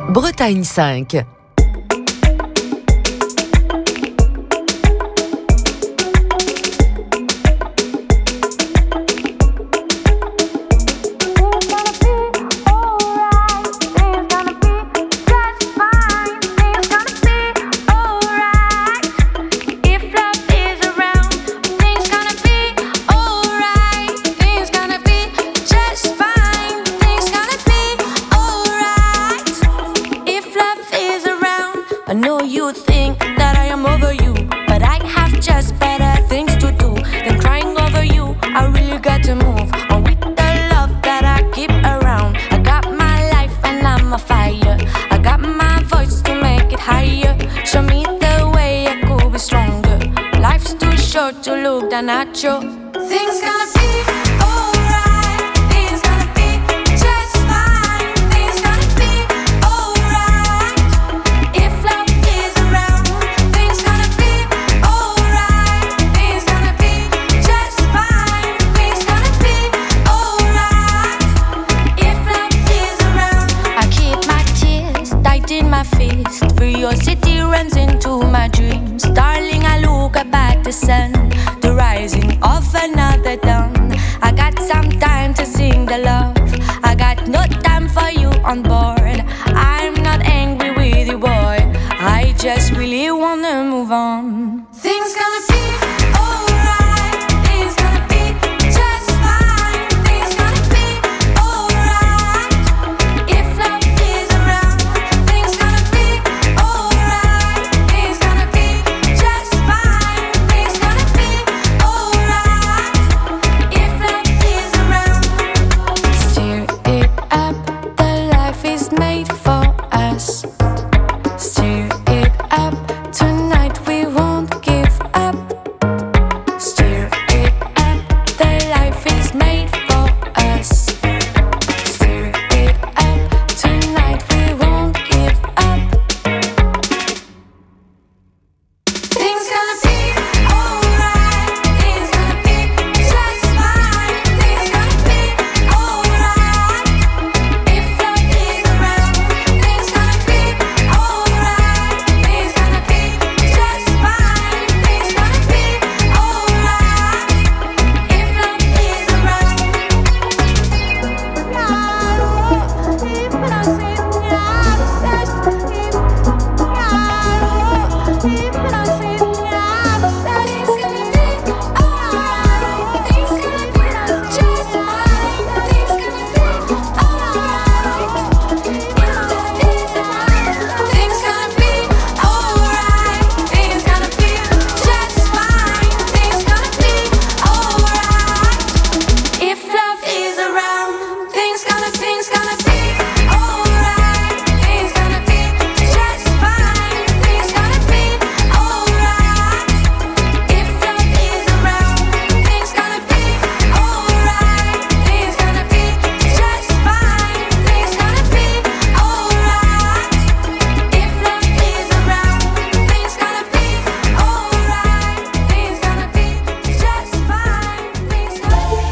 Bretagne 5. To look down at you. Things gonna be alright. Things gonna be just fine. Things gonna be alright. If love is around, things gonna be alright. Things gonna be just fine. Things gonna be alright. If love is around, I keep my tears tight in my fist. Curiosity runs into my dreams. Darling, I look up at the sun, the rising of another dawn. I got some time to sing the love. I got no time for you on board. I'm not angry with you, boy. I just really wanna move on. Things gonna be alright. Things gonna be just fine. Things gonna be alright. If love is around, things gonna be alright. Things gonna be just fine. Things gonna be alright. If love is around, stir it up. The life is made for us. Stir it up. Tonight we won't give up. Stir it up. The life is made for us. Stir it up. Tonight we won't give up. Things gonna be alright. Things gonna be just fine. Things gonna be alright. If love is around, things gonna be alright. Things gonna be just fine. Things gonna be alright. If love is around. If love is around, things gonna be alright. Things gonna be just fine. Things gonna be alright. If love is around, things gonna be alright. Things gonna be just fine. Things gonna be alright. If love is around, things gonna be alright. Things gonna be just fine. Things gonna be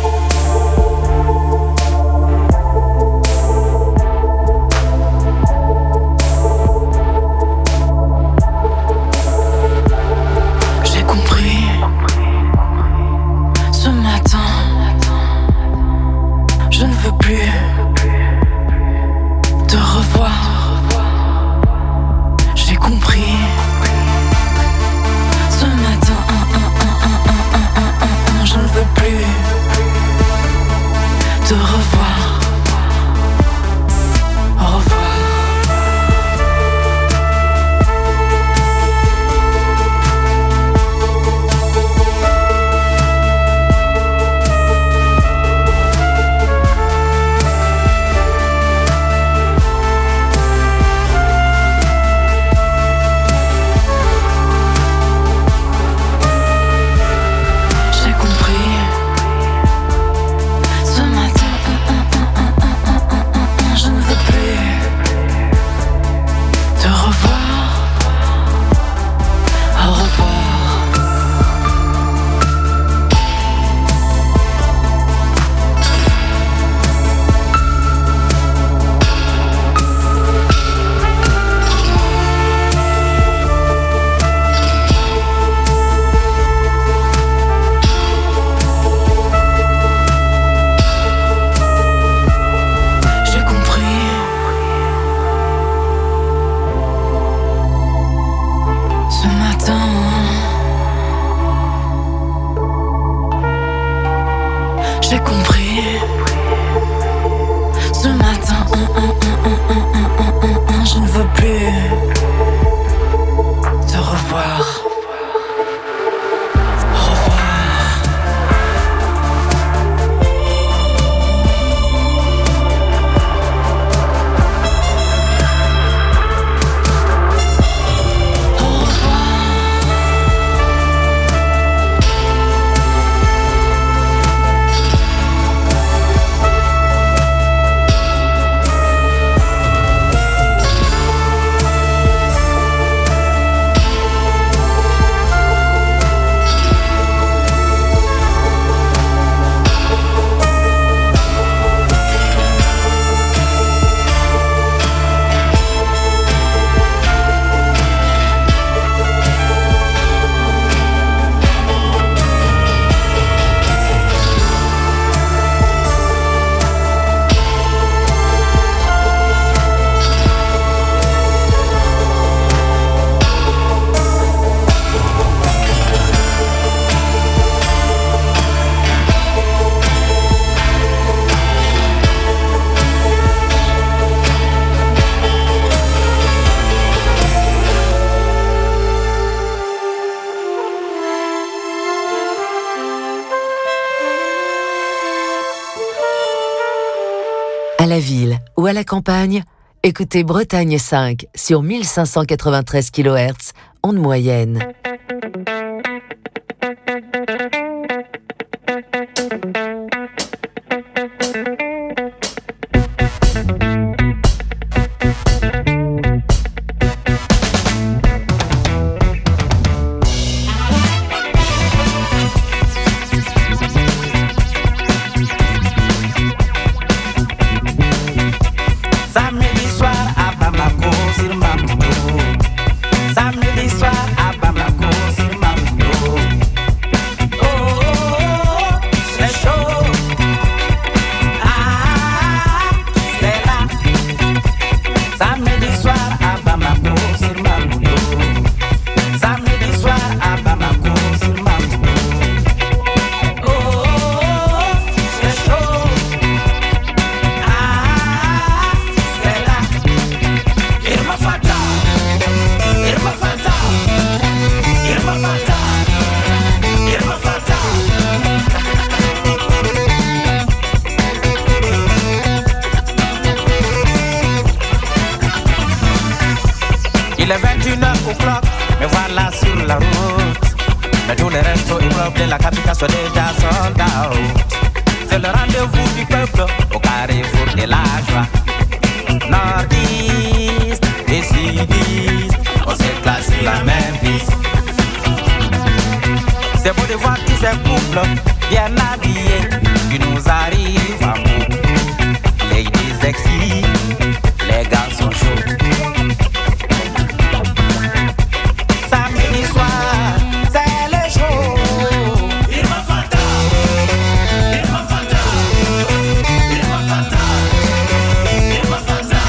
J'ai compris ce matin. Je ne veux plus te revoir. J'ai compris ce matin. Je ne veux plus te revoir. Au revoir. J'ai compris ce matin. la ville ou à la campagne, écoutez Bretagne 5 sur 1593 kHz, onde moyenne. Il est 21h o'clock, me voilà sur la route. Mais tous les restos immeubles de la capitale sont déjà sold out. C'est le rendez-vous du peuple au carrefour de la joie. Nord-Est et Sud-Est, on s'éclate sur la même piste. C'est beau de voir tous ces couples bien habillés qui nous arrivent à bout. Ladies sexy, les garçons chauds. Samedi soir, c'est le show. Il m'a fata, il m'a fata, il m'a fata, il m'a fata.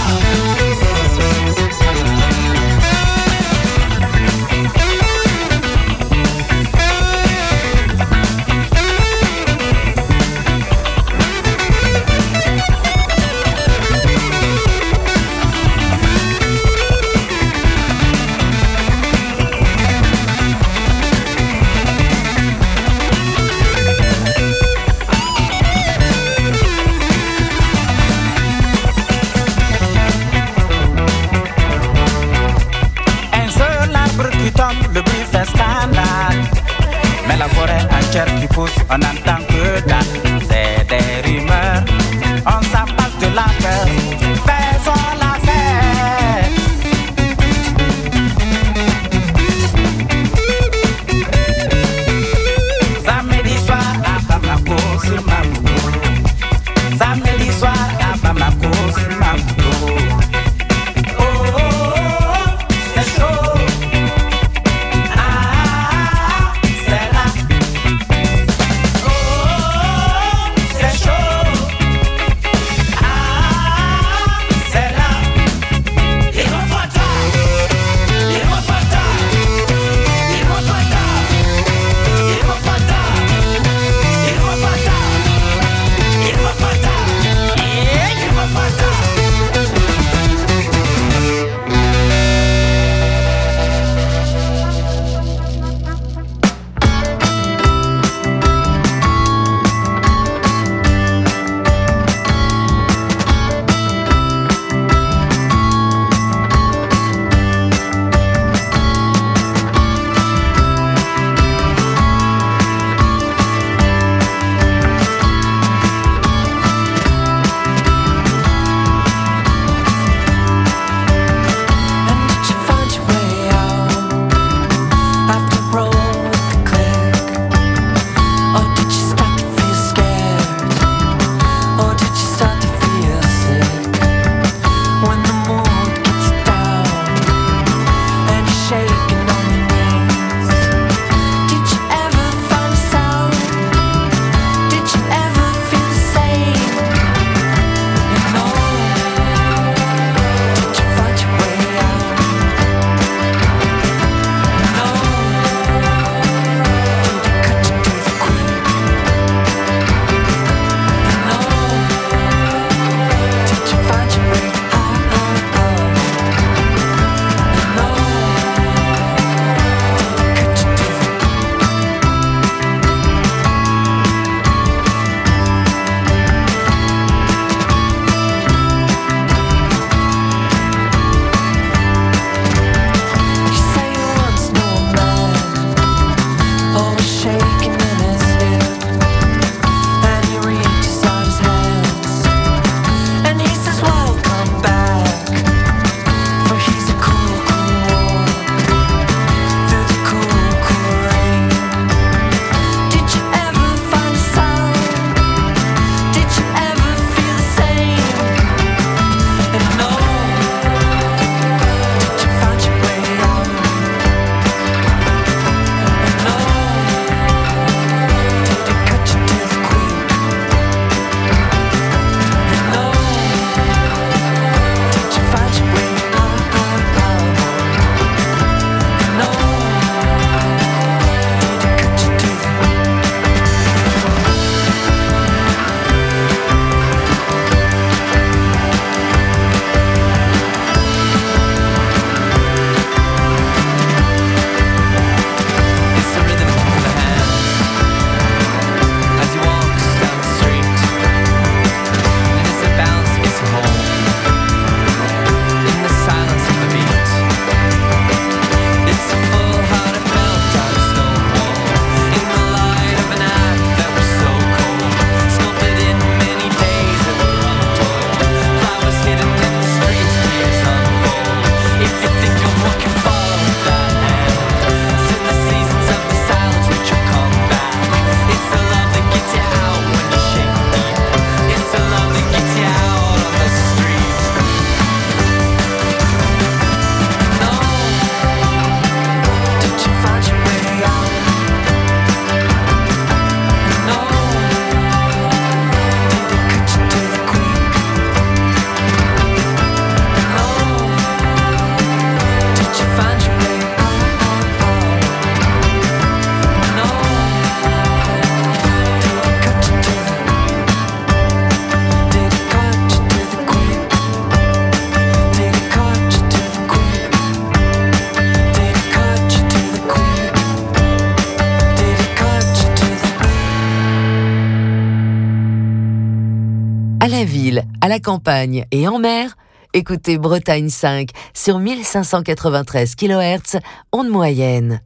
ville, à la campagne et en mer, écoutez Bretagne 5 sur 1593 kHz, onde moyenne.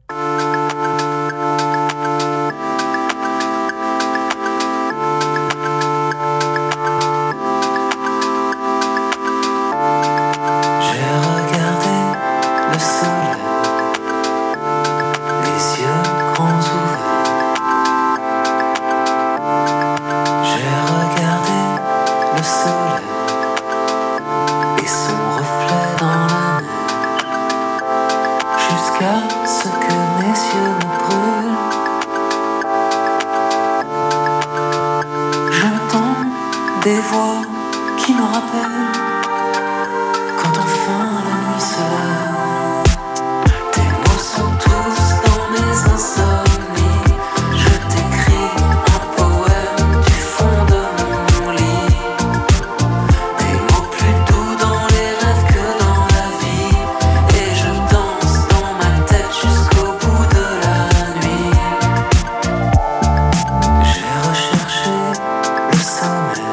Des voix qui me rappellent quand enfin la nuit se lève. Tes mots sont tous dans mes insomnies. Je t'écris un poème du fond de mon lit. Des mots plus doux dans les rêves que dans la vie. Et je danse dans ma tête jusqu'au bout de la nuit. J'ai recherché le sommeil.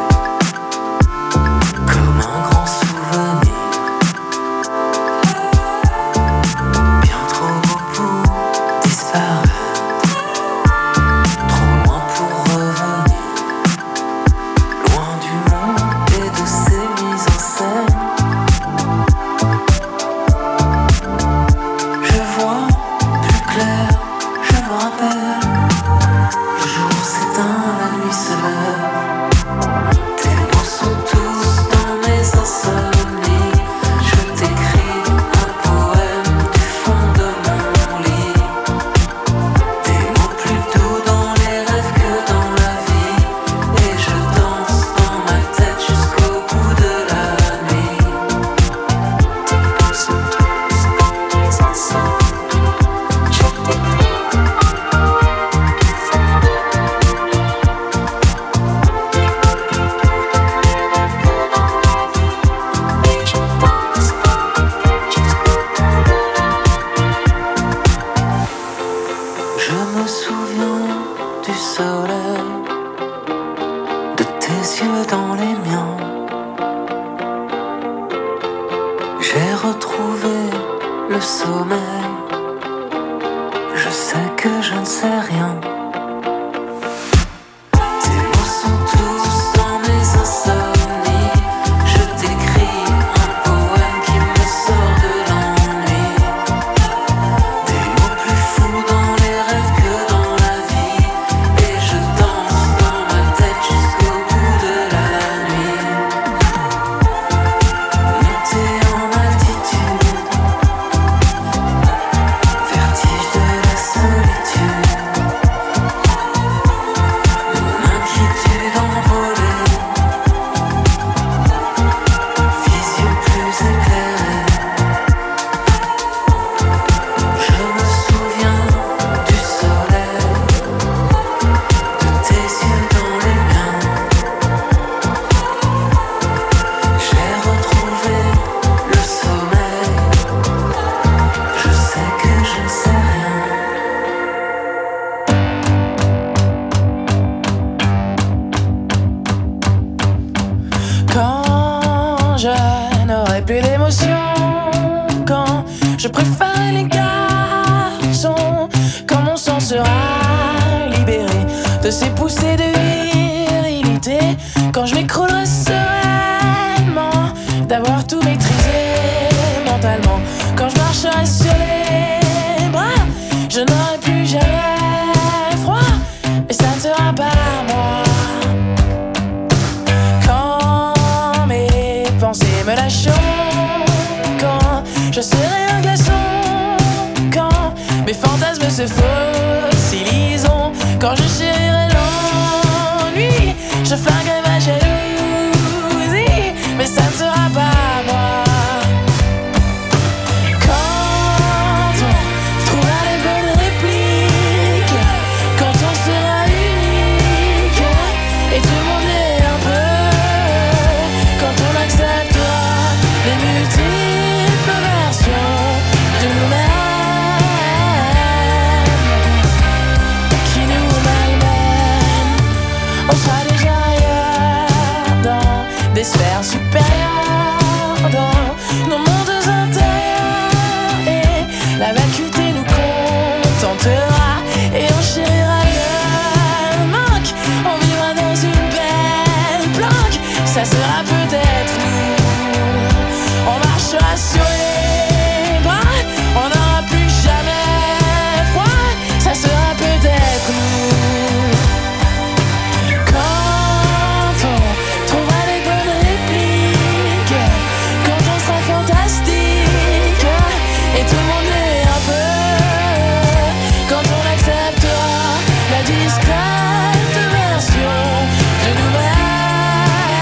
On sera déjà ailleurs. sphères supérieures, dans nos mondes intérieurs. Et la vacuité nous contentera et on chérira le manque. On vivra dans une belle planque, ça sera peut-être nous. On marchera sur les bras, on n'aura plus jamais froid, ça sera peut-être nous. Quand on trouvera les bonnes répliques, quand on sera fantastique et tout le monde est un peu, quand on acceptera la discrète version de nous-mêmes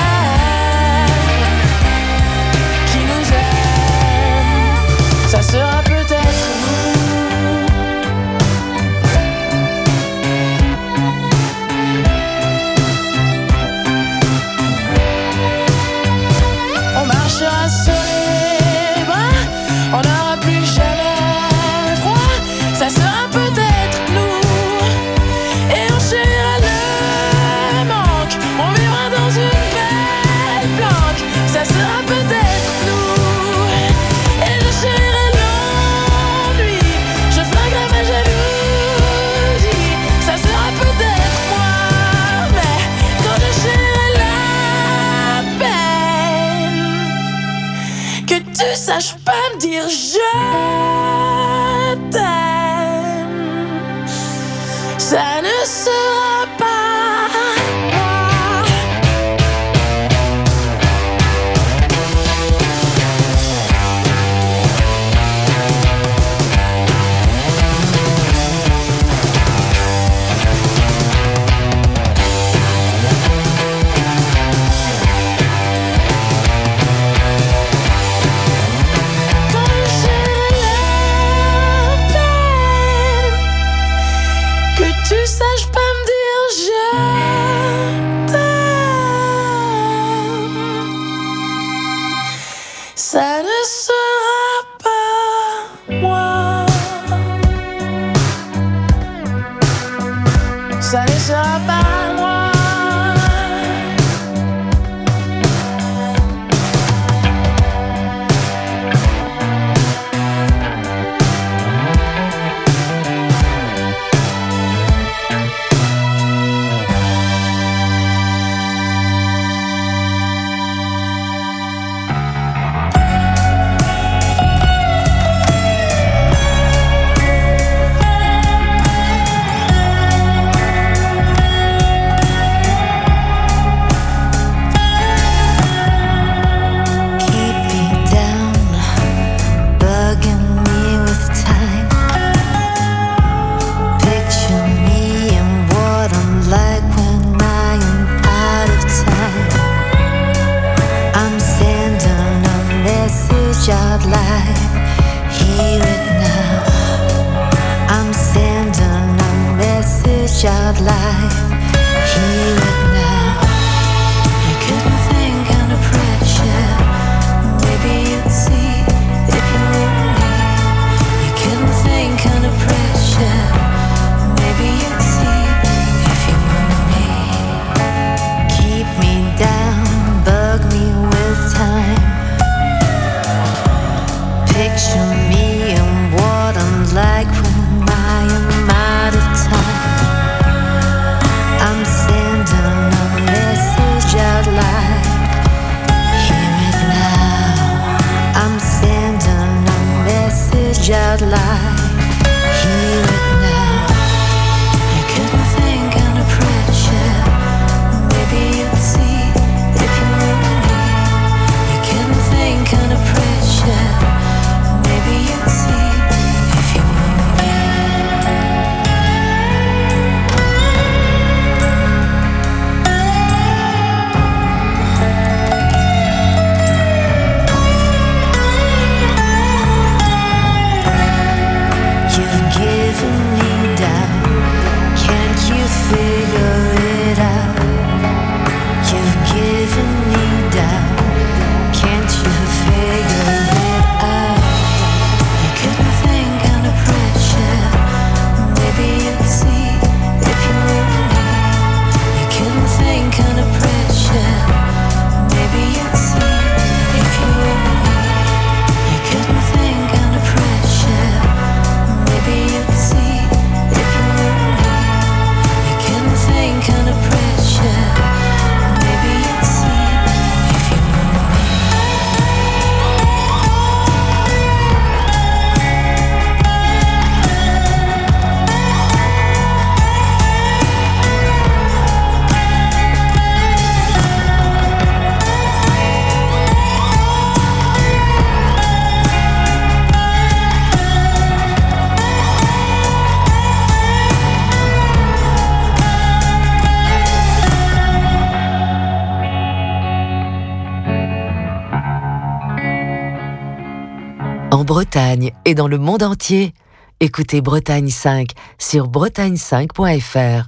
qui nous aime, ça sera peut-être nous. On marchera sur les bras, on n'aura plus jamais froid, ça sera peut-être nous. Et on chérira le manque, on vivra dans une belle planque, ça sera peut-être nous. Et je chérirai l'ennui, je flinguerai ma jalousie, ça sera peut-être moi. Mais quand je chérirai la peine, que tu saches pas me dire je t'aime, ça ne sera pas moi. Quand je chérirai la peine, que tu saches pas me dire je t'aime, ça ne sera pas moi. Ça ne sera pas moi. Keep me down, bugging me with time. Picture me and what I'm like when I am out of time. I'm sending a message out live, hear it now. I'm sending a message out live, hear it now. You couldn't think under pressure, maybe you'd see if you were me. You couldn't think under pressure, maybe you'd see if you were me. Keep me down, bug me with time. Picture me and what I'm like when I am out of time. En Bretagne et dans le monde entier, écoutez Bretagne 5 sur bretagne5.fr.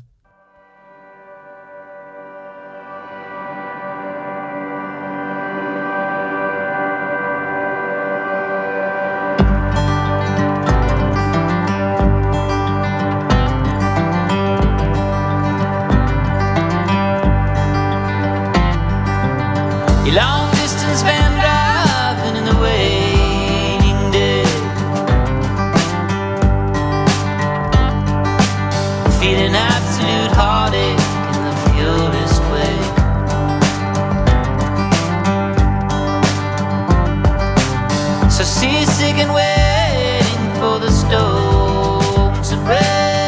Long distance van driving in the waning day, feeling absolute heartache in the purest way. So seasick and waiting for the storm to break.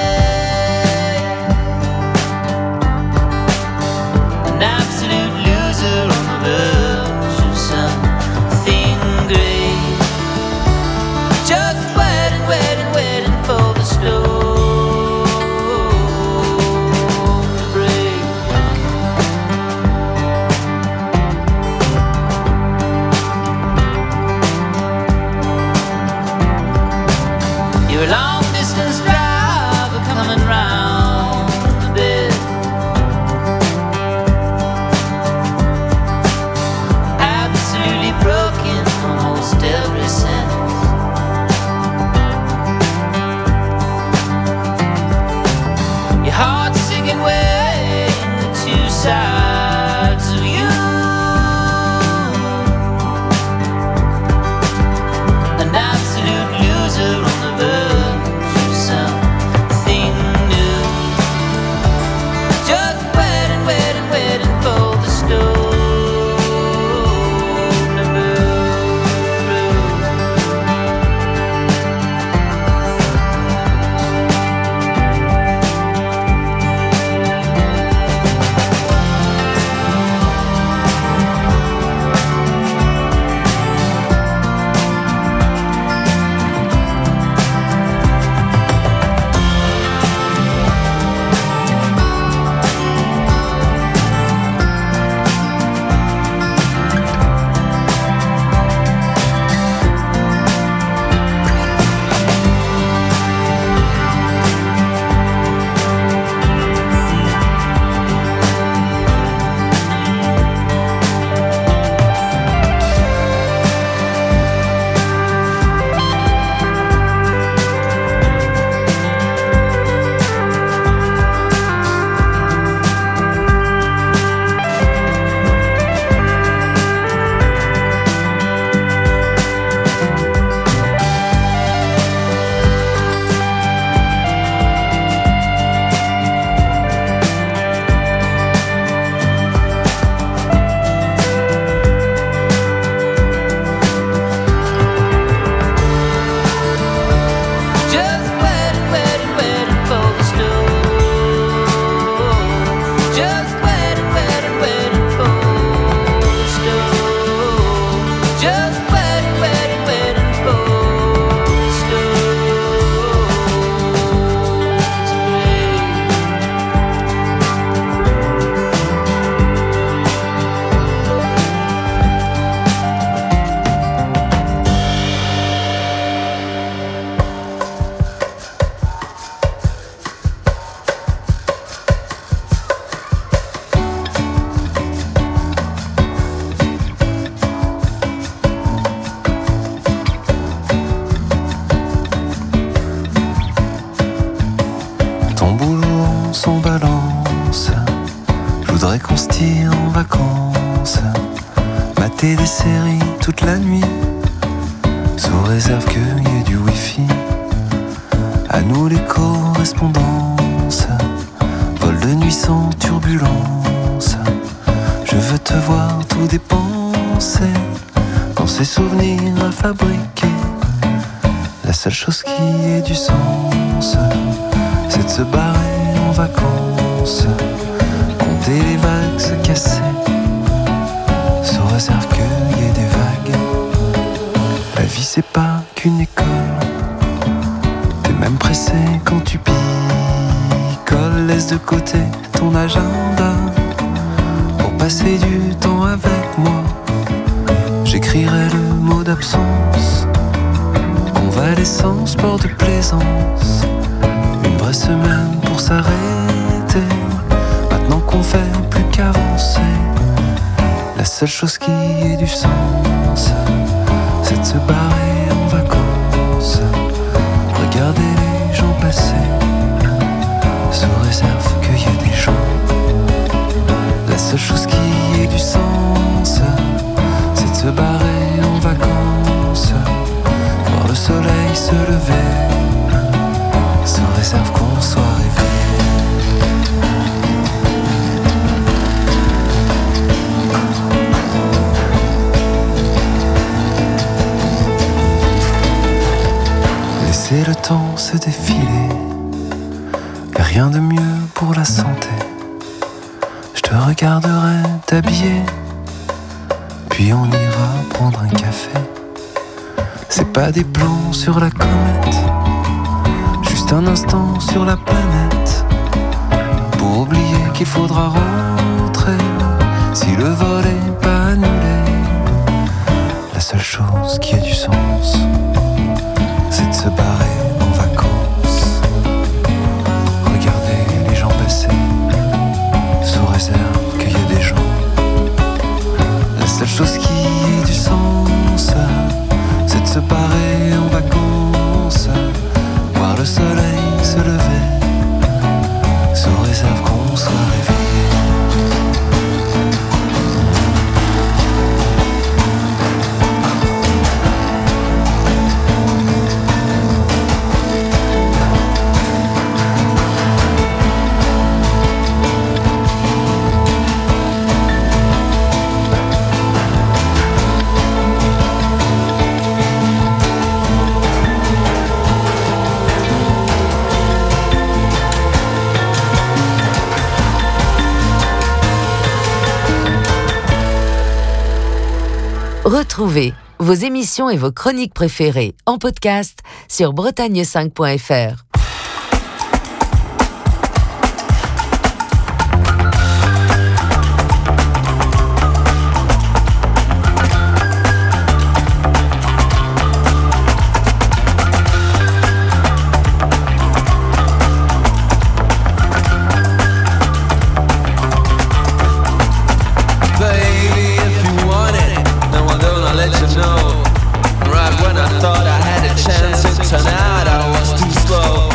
An absolute loser on the verge of something great. Just waiting, waiting, waiting for the storm to break. You're a long distance driver coming round the bend. Absolutely broken almost every sense. Your heart's sick and weighing the two sides of you. An absolute loser on the verge of something new. Just waiting, waiting, waiting for the storm. Just waiting, waiting, waiting for the storm. Just waiting, waiting, waiting for the storm. Just waiting, waiting, waiting for the storm to break. Ton boulot, on s'en balance. Je voudrais qu'on se tire en vacances. Mater des séries toute la nuit. Sous réserve qu'il y ait du wifi. À nous les correspondances. Vol de nuit sans turbulence. Je veux te voir tout dépenser. Dans ces souvenirs à fabriquer. La seule chose qui ait du sens, c'est de se barrer en vacances. Compter les vagues se casser. Sous réserve qu'il y ait des vagues. La vie c'est pas qu'une école. T'es même pressé quand tu picoles. Laisse de côté ton agenda pour passer du temps avec moi. J'écrirai le mot d'absence Convalescence, port de plaisance. Une vraie semaine pour s'arrêter. Maintenant qu'on fait plus qu'avancer. La seule chose qui ait du sens, c'est de se barrer en vacances. Regarder les gens passer, sous réserve qu'il y ait des gens. La seule chose qui ait du sens, c'est de se barrer en vacances. Voir le soleil se lever, sous réserve qu'on soit réveillé. Laisser le temps se défiler, y'a rien de mieux pour la santé. Je te regarderai t'habiller, puis on ira prendre un café. C'est pas des plans sur la comète, juste un instant sur la planète, pour oublier qu'il faudra rentrer si le vol est pas annulé. La seule chose qui a du sens, c'est de se barrer en vacances. Regarder les gens passer, sous réserve qu'il y ait des gens. La seule chose qui ait du sens, c'est de se barrer en vacances. Voir le soleil se lever, sous réserve qu'on soit réveillé. Retrouvez vos émissions et vos chroniques préférées en podcast sur bretagne5.fr. Right when I thought I had a chance, it turned out I was too slow.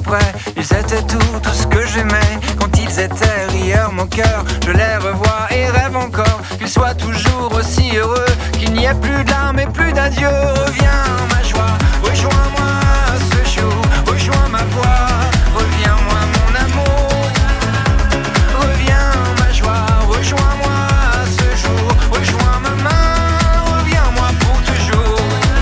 près. Ils étaient tout ce que j'aimais. Quand ils étaient rieurs, mon cœur, je les revois et rêve encore qu'ils soient toujours aussi heureux, qu'il n'y ait plus de larmes et plus d'adieu. Reviens ma joie, rejoins-moi ce jour, rejoins ma voix, reviens-moi mon amour. Reviens ma joie, rejoins-moi ce jour, rejoins ma main, reviens-moi pour toujours.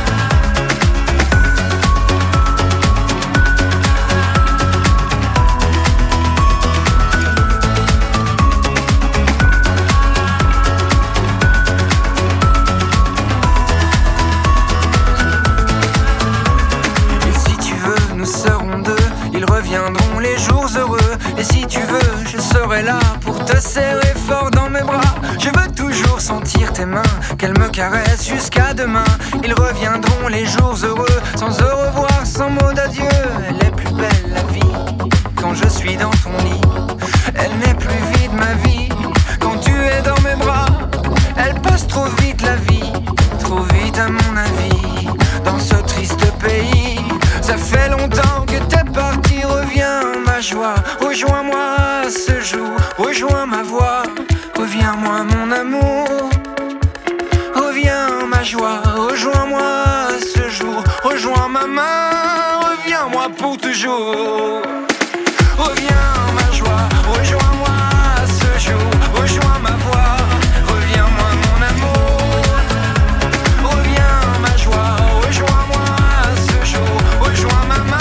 Reviendront les jours heureux. Et si tu veux, je serai là pour te serrer fort dans mes bras. Je veux toujours sentir tes mains, qu'elles me caressent jusqu'à demain. Ils reviendront les jours heureux, sans au revoir, sans mot d'adieu. Elle est plus belle la vie, quand je suis dans ton lit. Elle n'est plus vide ma vie, quand tu es dans mes bras. Elle passe trop vite la vie, trop vite à mon avis. Dans ce triste pays, ça fait longtemps que t'es parti. Reviens ma joie, rejoins-moi ce jour, rejoins ma voix, reviens-moi mon amour. Reviens ma joie, rejoins-moi ce jour, rejoins ma main, reviens-moi pour toujours. Reviens ma joie, rejoins-moi ce jour, rejoins ma voix, reviens-moi mon amour. Reviens ma joie, rejoins-moi ce jour, rejoins ma main.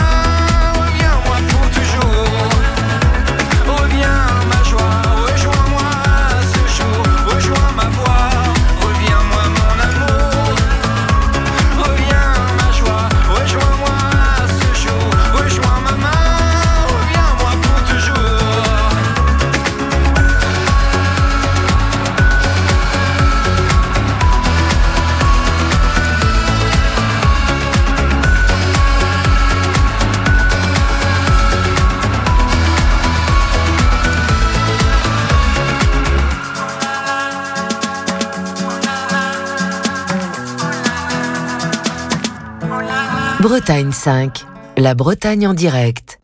Bretagne 5, la Bretagne en direct.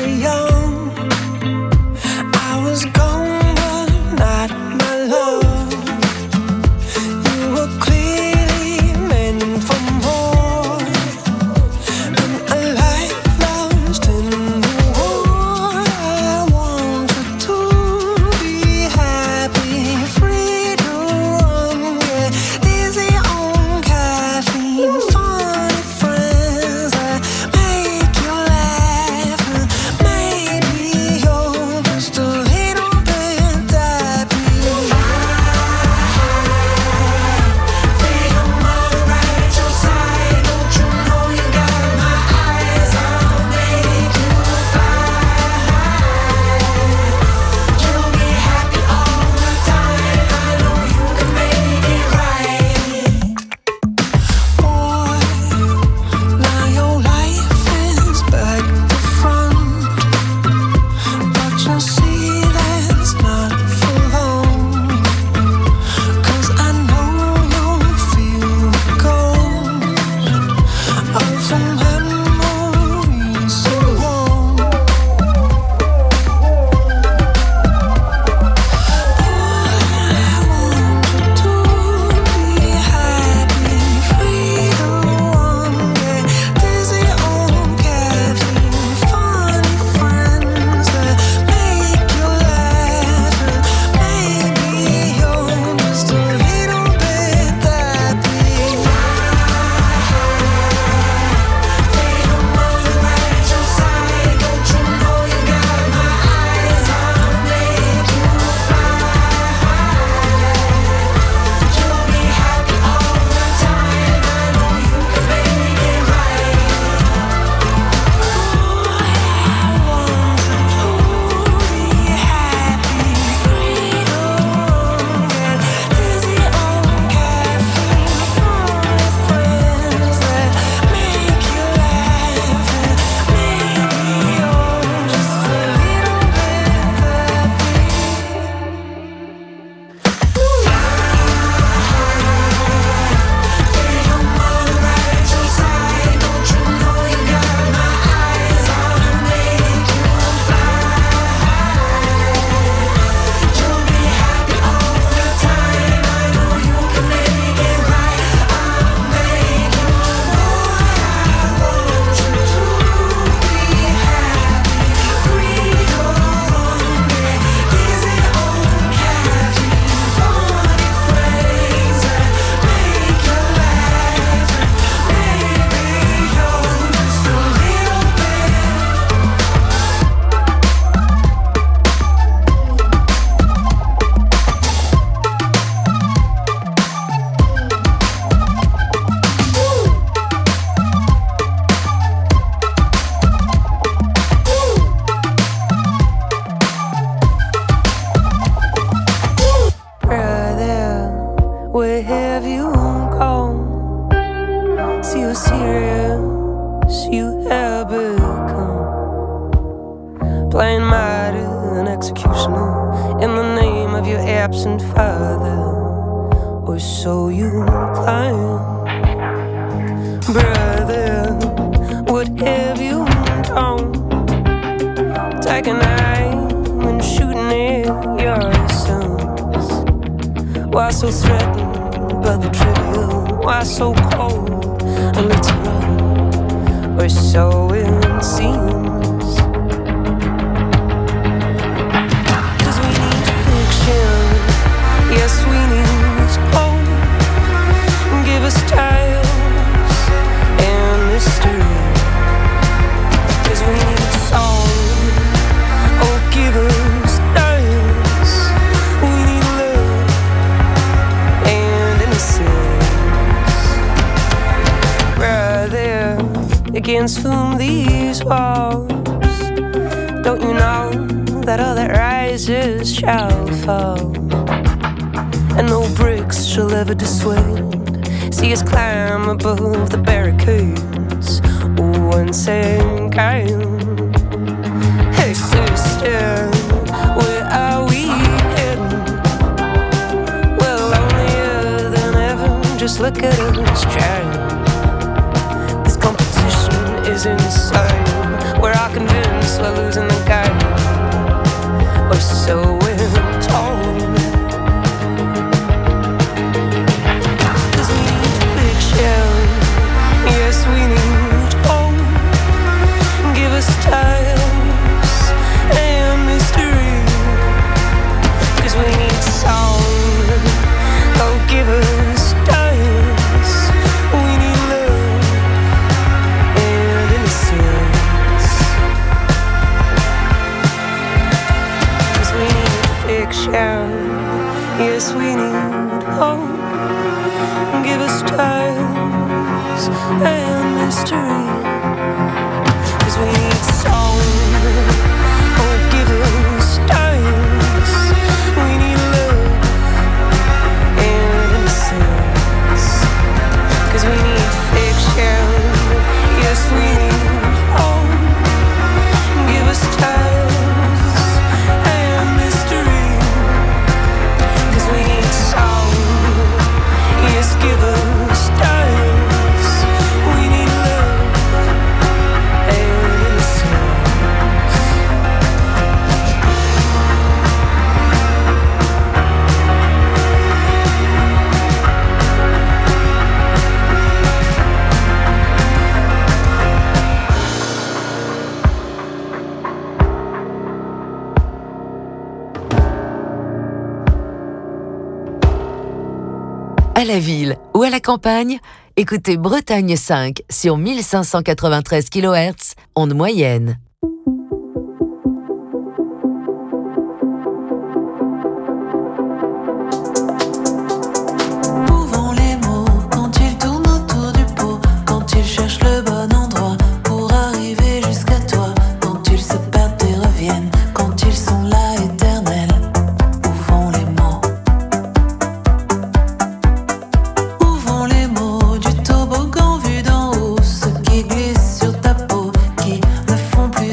Gone, but not my love. playing martyr and executioner in the name of your absent father, or so you claim. Brother, what have you done? Take a knife and shooting at your sons. Why so threatened by the trivial? Why so cold and literal? Or so it seems. Yes, we need hope. Give us tales and mystery. 'Cause we need song. Oh, give us dance. We need love and innocence. Brother, against whom these walls? Don't you know that all that rises shall fall? And no bricks shall ever dissuade. See us climb above the barricades once again. Hey sister, where are we heading? Well, lonelier than ever, just look at us trying. This competition is insane. We're all convinced we're losing the game, or so we're told. Yes, we need hope. Give us tales and mystery. 'Cause we need song. Oh, give us dance. We need love and innocence. 'Cause we need fiction. Yes, we need hope. Give us tales and mystery. 'Cause we need song. Oh, give us dance. We need love and innocence. 'Cause we need fiction. Yes, we need hope. Give us tales and mystery. 'Cause we need song. Yes, give us dance. We need love and innocence. À la ville ou à la campagne, écoutez Bretagne 5 sur 1593 kHz, onde moyenne. Où vont les mots quand ils tournent autour du pot, quand ils cherchent le bon endroit pour arriver jusqu'à toi, quand ils se perdent et reviennent, quand ils sont là éternels? Où vont les mots? Où vont les mots du toboggan vu d'en haut, ceux qui glissent sur ta peau, qui ne font plus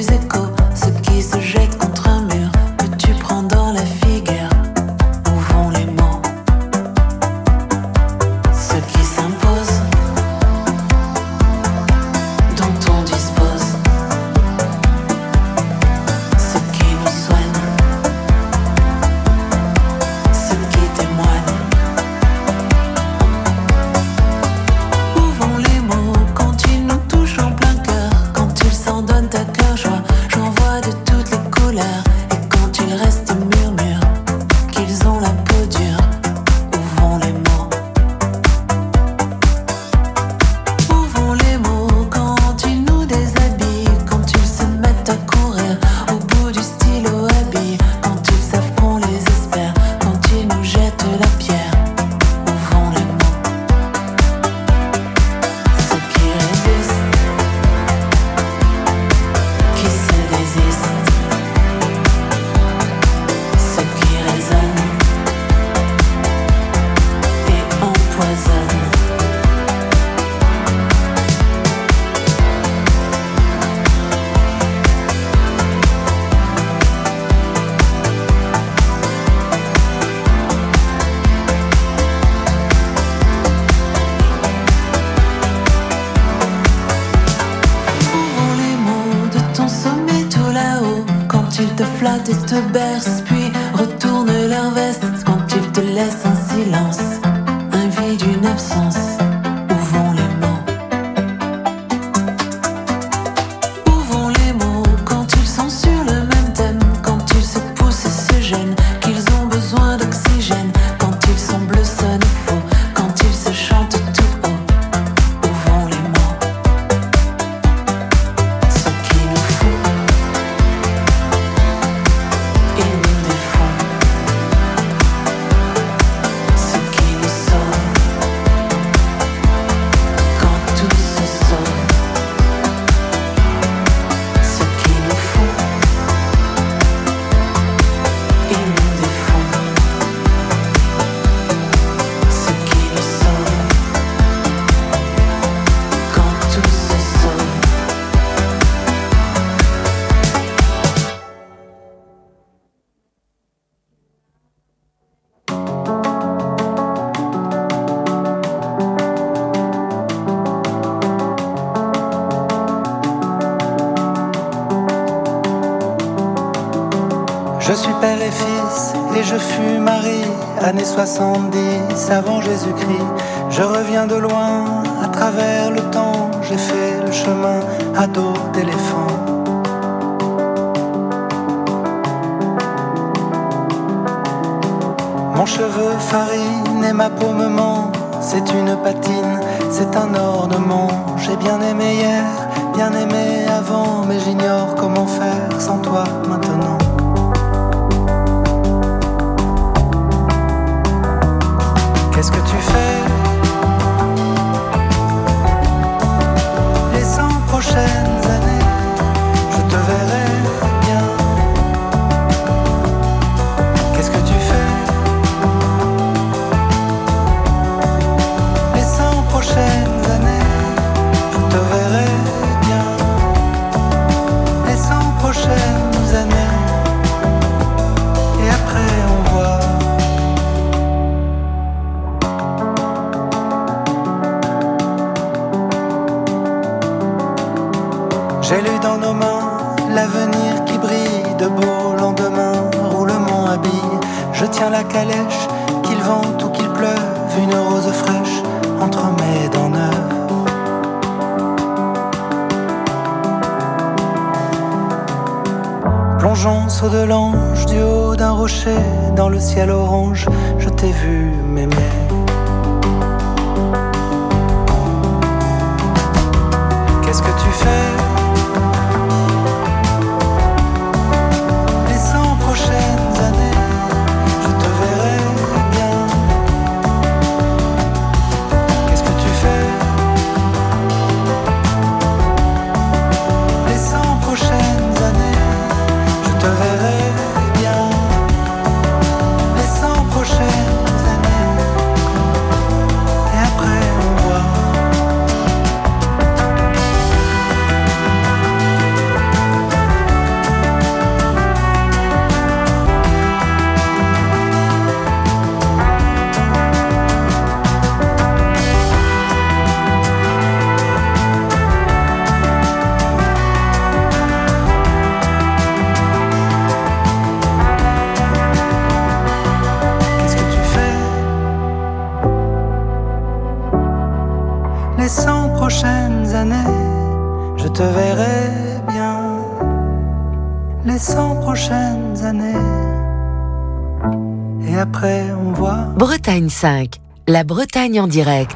flatte et te berce, puis retourne leur veste quand ils te laissent en silence, un vide, une absence. Où vont les mots? Où vont les mots quand ils sont sur le même thème, quand ils se poussent et se gênent, qu'ils ont besoin d'oxygène, quand ils sont bleus, sonnent faux, quand ils se chantent tout haut? Où vont les mots? Ce qui nous fout, ils nous défont. Ce qui nous sauve, quand tout se sauve. Ce qui nous fout, ils nous défont. Ce qui nous sauve, quand tout se sauve. Je suis père et fils et je fus mari, années 70 avant Jésus-Christ. Je reviens de loin, à travers le temps, j'ai fait le chemin à dos d'éléphant. Mon cheveu farine et ma peau me ment, c'est une patine, c'est un ornement. J'ai bien aimé hier, bien aimé avant, mais j'ignore comment faire sans toi maintenant. Qu'est-ce que tu fais les 100 prochaines années? Je te verrai bien. Qu'est-ce que tu fais les 100 prochaines années? Je te verrai bien. Les 100 prochaines années. Et après on voit. J'ai lu dans nos mains l'avenir qui brille, de beaux lendemains, roulement habille. Je tiens la calèche, qu'il vente ou qu'il pleuve, une rose fraîche entre mes dents neuves. Plongeons saut de l'ange du haut d'un rocher, dans le ciel orange, je t'ai vu m'aimer. Qu'est-ce que tu fais les 100 prochaines années? Je te verrai bien. Qu'est-ce que tu fais les 100 prochaines années? Je te verrai bien. Les 100 prochaines années. Et après on voit. Qu'est-ce que tu fais les 100 prochaines années? Je te verrai bien. Les 100 prochaines années. Et après on voit. Bretagne 5, la Bretagne en direct.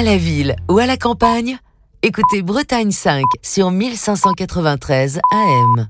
la ville ou à la campagne? Écoutez Bretagne 5 sur 1593 AM.